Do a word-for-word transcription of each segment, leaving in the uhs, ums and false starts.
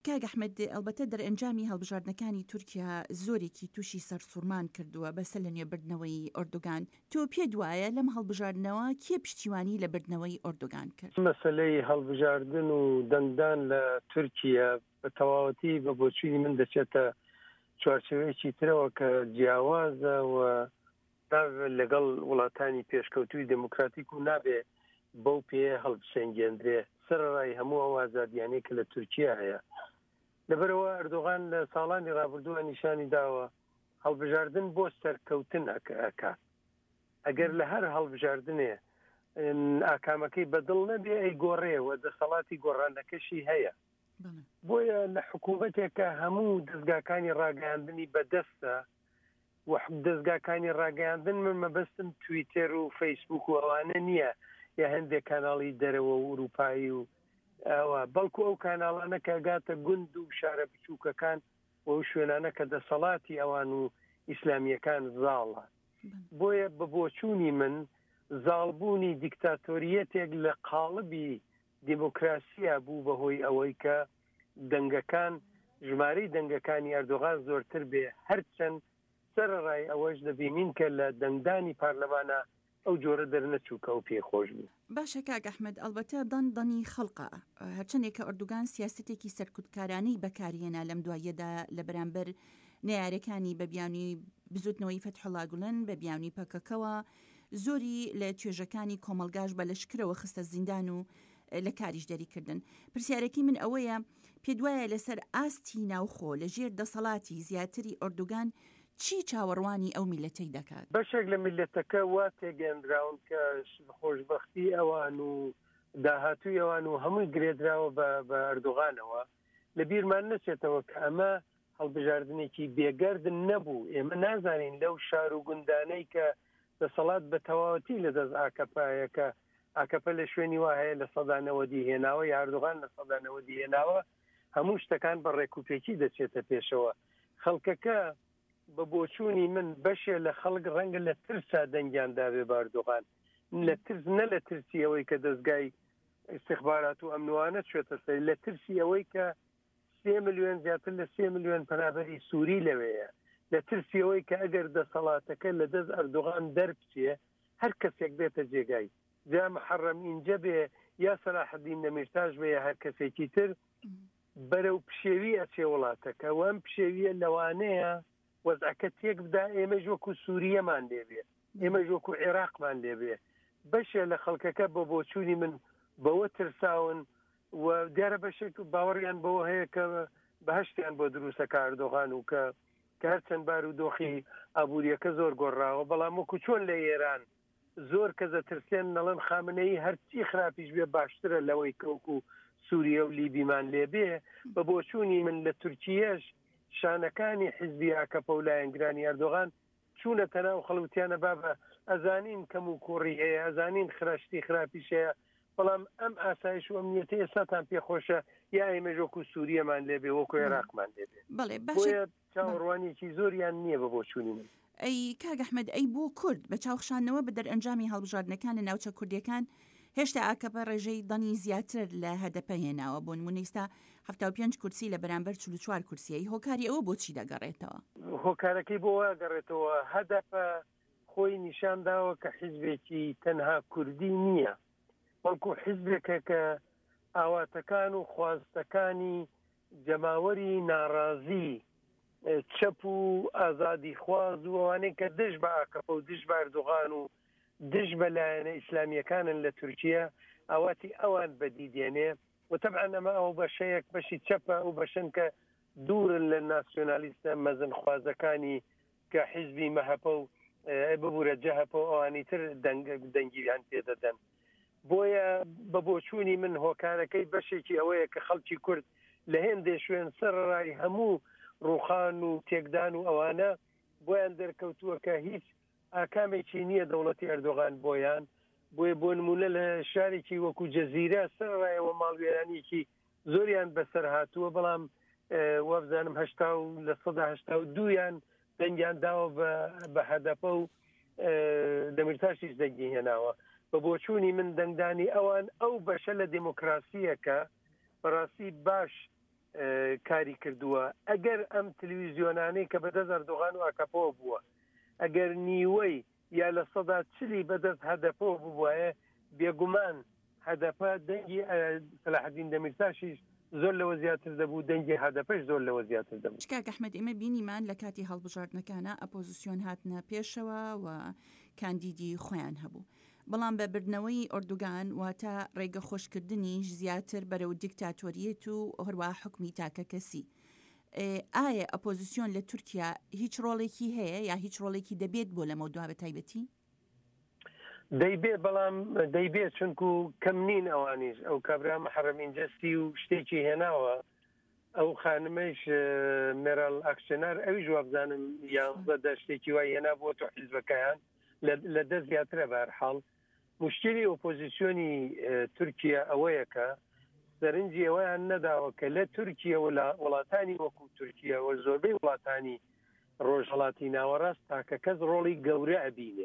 کاگ ئەحمەد ئەلبەتە دەرئەنجامی هەڵبژاردنەکانی تورکیا زۆرێکی تووشی سەرسوورمان کردووە بەسە لە نوێبردنەوەی ئۆردۆگان. تۆ پێ دوایە لەم هەڵبژاردنەوە کێ پشتیوانی لە بردنەوەی ئۆردۆگان کرد؟ مەسەلەی هەڵبژاردن و دەنگدان لە تورکیا بە تەواوەتی بە بۆچووی من دەچێتە چوارچێوەیەکی ترەوە کە جیاوازە و لەگەڵ وڵاتانی پێشکەوتوی دموکراتیک و نابێ بەو پێ هەڵبسەنگێندرێ سەرڕای هەموو ئەو ئازادیانەی کە لە تورکیا هەیە. لەبەرەوە ئەردۆغان لە ساڵانی ڕابردووە نیشانی داوە هەڵبژاردن بۆ سەرکەوتن ئەکات. ئەگەر لە هەر هەڵبژاردنێ ئاکامەکەی بەدڵ نەبێ ئەی گۆڕێەوە دەسەڵاتی گۆڕانەکەشی هەیە. بۆیە لە حکوومەتێکە هەموو دەستگاکانی ڕاگەاندنی بەدەستە و دەستگاکانی ڕاگەاندن من مەبەستم تویتەر و فەیسبوک و ئەوانە نییە یا هەندێک کاناڵی دەرەوە و ئوروپایی و ئەوە بەڵکو ئەو کاناڵانە کە گاتە گوند و شارە بچووکەکان و ئەو شوێنانە کە دەسەڵاتی ئەوان و ئیسلامیەکان زاڵە. بۆیە بە بۆچوونی من زاڵبوونی دیکتاتۆریەتێک لە قاڵبی دیموکراسیە بوو بەهۆی ئەوەی کە دەنگەکان ژمارەی دەنگەکانی ئەردۆغان زۆرتر بێ هەرچەند سەرڕای ئەوەش دەبینین کە لە دەنگدانی پارلەمانە ئەو جۆرە دەرنەچووکە و پێخۆش بوو. باشە کاگ ئەحمەد ئەلبەتە دەنگدانی خەڵقە هەرچەندێکە ئۆردۆگان سیاسەتێکی سەرکوتکارانەی بەکارهێنا لەم دوایەدا لە بەرامبەر نەیارەکانی بە بیانی بزوتنەوەی فەتحوڵا گوڵن بە بیانی پەکەکەوە زۆری لە توێژەکانی کۆمەلگاش بە لەشکرەوە خستە زیندان و لە کاریش دەریکردن. پرسیارەکی من ئەوەیە پێ دوایە لەسەر ئاستی ناوخۆ لە ژێر دەسەڵاتی زیاتری ئۆردۆگان چی چاوەڕوانی ئەو میلەتەی دەکات؟ بەشێک لە میلەتەکە وا تێگەندراون کە خۆشبەختی ئەوان و داهاتووی ئەوان و هەمووی گرێدراوە بە ئەردۆغانەوە لە بیرمان نەچێتەوە کە ئەمە هەڵبژاردنێکی بێگەردن نەبوو. ئێمە نازانین لەو شار و گوندانەی کە دەسەڵات بە تەواوەتی لە دەست ئاکەپایەکە ئاکەپە لە شوێنی وا هەیە لە سەدانەوە دیهێناوە یاردوغان لە سەدانەوە دیهێناوە هەموو شتەکان بە ڕێکوپێکی دەچێتە پێشەوە. خەڵکەکە بە بۆچوونی من بەشێ لە خەڵک ڕەنگە لە ترسا دەنگیان داوێ باردۆغان لە ترس نە لە ترسی ئەوەی کە دەستگای استخبارات و ئەمنوانە چێتە سەر لە ترسی ئەوەی کە سێ ملیۆن زیاتر لە سێ ملیۆن پەنابەری سووری لەوەیە لە ترسی ئەوەی کە ئەگەر دەسەڵاتەکە لە دەست ئەردۆغان دەربچێ هەر کەسێک بێتە جێگای جا محەڕەم ئینجە بێ یا سەلاحەدین دەمیرتاش بێ هەر کەسێکی تر بەرەو پشێوی ئەچێ وڵاتەکە وەم پشێویە لەوانەیە وەزعەکە تێک بدا ئێمەش وەکو سووریەمان لێبێ ئێمەش وەکو عێراقمان لێبێ. بەشێ لە خەڵکەکە بە بۆچوونی من بەوە ترساون و دیارە بەشێک باوەڕیان بەوە هەیە کە بەهشتیان بۆ دروستەکە ئەردۆغان و کە کە هەرچەند بار و دۆخی ئابوووریەکە زۆر گۆڕاوە بەڵام وەکو چۆن لە ئێران زۆر کە دەترسێن نەڵەن خامنەی هەرچی خراپیش بێ باشترە لەوەی کەوکو سووریە و لیبیمان لێبێ. بە بۆچوونی من لە تورکیەش شانەکانی حیزبی ئاکەپە و لایەنگرانی ئەردۆغان چوونەتە ناو خەڵوتیانە بابە ئەزانین کەم و کوڕی هەیە ئەزانین خراشتی خراپیش هەیە بەڵام ئەم ئاسایش و ئەمنیەتی ئێستاتان پێخۆشە یا ئێمەش وەکو سووریەمان لێبێ وەکو عێراقمان لێبێ. بەڵێ باشە چاوەڕوانێکی زۆریان نییە بە بۆچوونی من. ئەی کاگ ئەحمەد ئەی بۆ کورد بە چاوخشانەوە بە دەرئەنجامی هەڵبژاردنەکان لە ناوچە کوردیەکان هێشتا ئاکەپە ڕێژەی دەنی زیاتر لە هەدەپە هێناوە بۆ نمونەیستا هەفتاد و پێنج کورسی لە بەرامبەر چل و چوار کورسیەی هۆکاری ئەوە بۆچی دەگەڕێتەوە؟ هۆکارەکەی بۆ وەگەڕێتەوە هەدەپە خۆی نیشان داوە کە حیزبێکی تەنها کوردی نییە بەڵکو حیزبێکە کە ئاواتەکان و خواستەکانی جەماوەری ناڕازی چەپ و ئازادی خواز و ئەوانەی کە دژ بە ئاکەپە و دژ بە ئەردۆغان و دژ بەلایەنە ئیسلامیەکانن لە تورکیا ئاواتی ئەوان بەدیدێنێ و تەبعاً ئەمە ئەو بەشەیەک بەشی چەپە و بەشن کە دوورن لە ناسیۆنالیستە مەزن خوازەکانی کە حیزبی مەهەپە و ببوورە جەهەپە و ئەوانی تر دەنگیان پێدەدەن. بۆیە بە بۆچوونی من هۆکارەکەی بەشێکی ئەوەیە کە خەڵکی کورد لە هێندێ شوێن سەرڕای هەموو ڕوخان و تێکدان و ئەوانە بۆیان دەرکەوتووە کە هیچ ئاکامێکی نییە دەوڵەتی ئەردۆغان بۆیان بۆیە بۆ نمونە لە شارێکی وەکو جەزیرە سەرڕایەوە ماڵوێرانێکی زۆریان بەسەر هاتووە بەڵام وابزانم هەشتا و لە سەدا هەشتا و دوویان دەنگیان داوە بە هەدەپە و دەمیرتاشیش دەنگی هێناوە. بە بۆچوونی من دەنگدانی ئەوان ئەو بەشە لە دیموکراسیەکە بەڕاستی باش کاری کردووە ئەگەر ئەم تلویزیۆنانەی کە بەدەست ئەردۆغان و ئاکاپۆ بووە ئەگەر نیوەی یا لە سەدا چلی بەدەست هەدەپۆ بووایە بێگومان هەدەپە دەنگی سەلاحەدین دەمیرتاشیش زۆر لەوە زیاتر دەبوو دەنگی هەدەپەش زۆر لەوە زیاتر دەبوو. کاک ئەحمەد ئێمە بینیمان لە کاتی هەڵبژاردنەکانە ئەپۆزیسیۆن هاتنە پێشەوە و کاندیدی خۆیان هەبوو بەڵام بە بردنەوەی ئۆردوگان واتە ڕێگە خۆشکردنیش زیاتر بەرەو دیکتاتۆریەت و هەروە حکمی تاکە کەسی. ئایا ئەپۆزیسیۆن لە تورکیا هیچ ڕۆڵێکی هەیە یا هیچ ڕۆڵێکی دەبێت بۆ لەمە دوا بە تایبەتی؟ دەیبێ بەڵام دەیبێت چونکو کەم نین ئەوانیش ئەو کابرا محرەمین جەستی و شتێکی هێناوە ئەو خانمەش مێرال ئاکسیۆنەر ئەوی جوابزانم یانزە شتێکی وای هێنا بۆ تۆ حیزبەکەیان لە دە زیاترە بەهەرحاڵ مشکلی ئۆپۆزیسیۆنی تورکیا ئەوەیە کە سەرنجی ئەوەیان نەداوە کە لە تورکیا وڵاتانی وەکو تورکیا و زۆربەی وڵاتانی ڕۆژهەڵاتی ناوەڕاست تاکە کەس ڕۆڵی گەورە ئەبینێ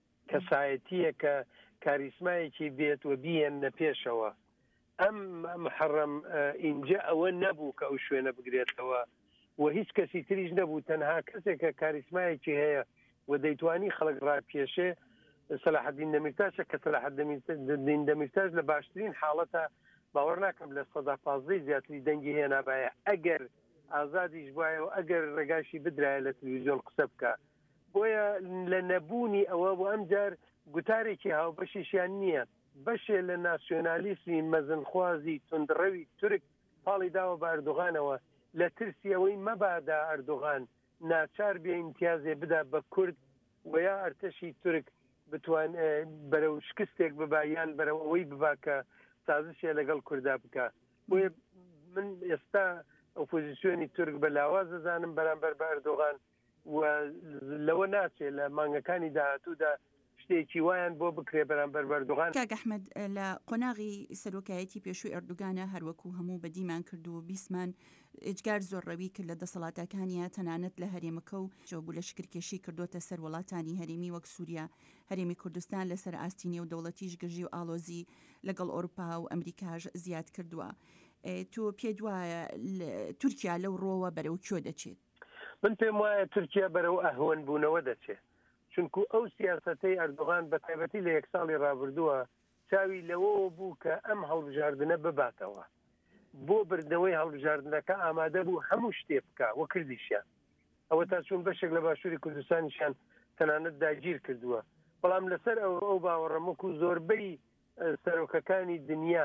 کەسایەتیە کە کاریسمایەکی بێت و بیێنە پێشەوە ئەم محەڕەم ئینجا ئەوە نەبوو کە ئەو شوێنە بگرێتەوە و هیچ کەسی تریش نەبوو تەنها کەسێک کە کاریسمایەکی هەیە و دەیتوانی خەڵک ڕاپێشێ سەلاحەدین دەمیرتاشە کە سەلاحەدین دەمیرتاش لە باشترین حاڵەتە باوەڕ ناکەم لە سەدا پازدەی زیاتری دەنگی هێنابایە ئەگەر ئازادیش وایە و ئەگەر ڕێگاشی بدرایە لە تلویزیۆن قسە بکە بۆیە لە نەبوونی ئەوە بۆ ئەمجار گوتارێکی هاوبەشیشیان نییە بەشێ لە ناسیۆنالیستی مەزنخوازی توندڕەوی تورک پاڵی داوە بە ئەردۆغانەوە لە ترسی ئەوەی مەبادا ئەردۆغان ناچار بێ ئیمتیازێ بدا بە کورد و یا ئەرتەشی تورک بتوان بەرەو شکستێک ببا یان بەرەو ئەوەی ببا کە سازشێ لەگەڵ کووردا بکە بۆیە من ئێستا ئۆپۆزیسیۆنی تورک بە لاواز دەزانم بەرامبەر بە ئەردۆغان و لەوە ناچێت لە مانگەکانی داهاتوودا شتێکی وایان بۆ بکرێ بەرامبەر بەردۆغان. کاک ئەحمەد لە قۆناغی سەرۆکایەتی پێشووی ئەردوگانە هەروەکو هەموو بەدیمان کرد و بیسمان ئجگار زۆر ڕەوی کرد لە دەسەڵاتەکانیە تەنانەت لە هەرێمەکە و جۆبوو لە شکرکێشی کردوتە سەر وڵاتانی هەرێمی وەک سووریا هەرێمی کوردستان لەسەر ئاستینی و دەوڵەتیش گژی و ئالۆزی لەگەڵ ئەوروپا و ئەمریکاش زیاد کردووە. تۆ پێ وایە تورکیا لەو ڕۆوە بەرەو کوێ دەچێت؟ من پێم وایە تورکیا بەرەو ئەهۆن بوونەوە دەچێت چونکو ئەو سیاسەتەی ئەردۆغان بە تایبەتی لە یەک ساڵی ڕابردووە چاوی لەوە بوو کە ئەم هەڵبژاردنە بباتەوە بۆ بردنەوەی هەڵبژاردنەکە ئامادە بوو هەموو شتێ بکە وە کردیشیان ئەوە تا چون بەشێک لە باشووری کوردستانیشان تەنانەت داگیر کردووە بەڵام لەسەر ئەو ئەو باوەڕەمەک و زۆربەی سەرۆکەکانی دنیا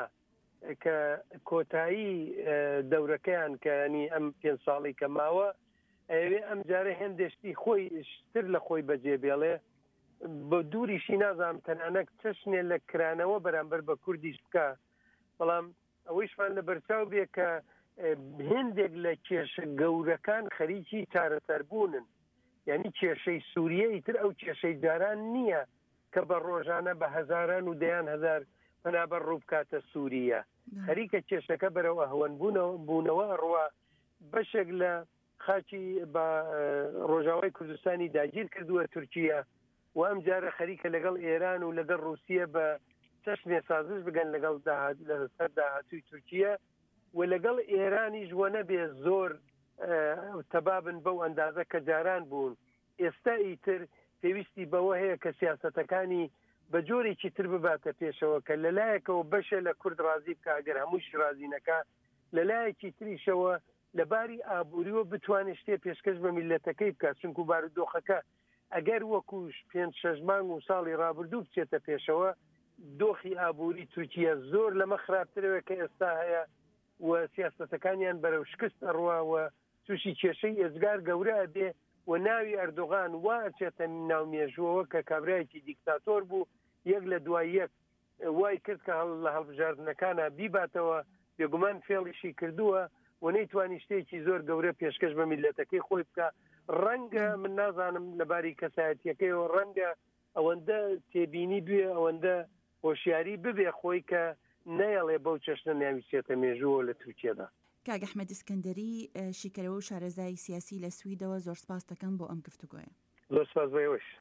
کە کۆتایی دەورەکەیان کە ینی ئەم پێنج ساڵی کە ماوە ئەوێ ئەم جارە هێندێشتی خۆی شتر لە خۆی بەجێ بێڵێ بە دووریشی نازانم تەنانەت چەشنێ لە کرانەوە بەرامبەر بە کوردیش بکە بەڵام ئەوەیشمان لە بەرچاو بێ کە هێندێک لە کێشە گەورەکان خەریکی چارەسەربوونن یعنی کێشەی سووریەی تر ئەو کێشەی جاران نییە کە بە ڕۆژانە بە هەزاران و دەیان هەزار پەنابەر ڕوو بکاتە سووریە خەریکە کێشەکە بەرەو ئەهۆن بوونەوە ڕوا بەشێک لە خاچی بە ڕۆژاوای کوردستانی داگیر کردووە تورکیا و ئەم جارە خەریکە لەگەڵ ئێران و لەگەڵ رووسیە بە چەشنێ سازش بگەن لەگەڵ لەسەر داهاتووی تورکیا و لەگەڵ ئێرانیش وە نەبێ زۆر تەبابن بەو ئەندازە کە جاران بوون ئێستا ئیتر پێویستی بەوە هەیە کە سیاسەتەکانی بە جۆرێکی تر بباتە پێشەوە کە لەلایەکەوە بەشە لە کورد ڕازی بکە ئەگەر هەمووش رازینەکە لەلایەکی تریشەوە لەباری ئابووریەوە بتوانێت شتێ پێشکەش بە میلەتەکەی بکات چونکو بارودۆخەکە ئەگەر وەکوش پێنج شەش مانگ و ساڵی ڕابردوو بچێتە پێشەوە دۆخی ئابووری تورکیا زۆر لەمە خراپترەوە کە ئێستا هەیە و سیاسەتەکانیان بەرەو شکست ئەڕواوە تووشی کێشەی ئێزگار گەورە بێ و ناوی ئەردۆغان وا ئەچێتە ناومێژوەوە کە کابرایەکی دیکتاتۆر بوو یەک لە دوای یەک وای کرد کە لە هەڵبژاردنەکانە بیباتەوە بێگومان فێڵیشی کردووە و نەیتوانی شتێکی زۆر گەورە پێشکەش بە میلەتەکەی خۆی بکە ڕەنگە من نازانم لەباری کەسایەتیەکەیەوە ڕەنگە ئەوەندە تێبینی بێ ئەوەندە هۆشیاری ببێ خۆی کە نەیەڵێ بەو چەشنە ناویچێتە مێژووە لە تورکیادا. کاک ئەحمەد ئیسکەندەری شیکەرەوە و شارەزای سیاسی لە سویدەوە زۆر سپاس دەکەم بۆ ئەم گفتوگۆیە. زۆر سپاس بۆ ئێوەش.